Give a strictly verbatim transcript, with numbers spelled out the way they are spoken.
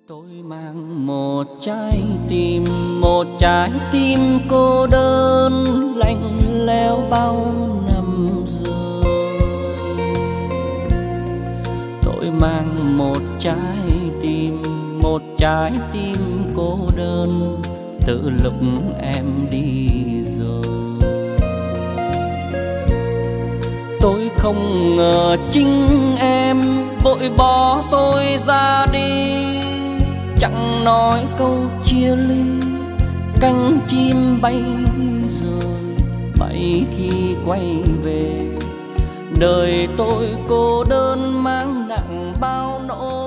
Tôi mang một trái tim, một trái tim cô đơn lạnh lẽo bao năm rồi. Tôi mang một trái tim, một trái tim cô đơn từ lúc em đi rồi. Tôi không ngờ chính em vội bỏ tôi ra đi, chẳng nói câu chia ly, cánh chim bay rồi bay khi quay về. Đời tôi cô đơn mang nặng bao nỗi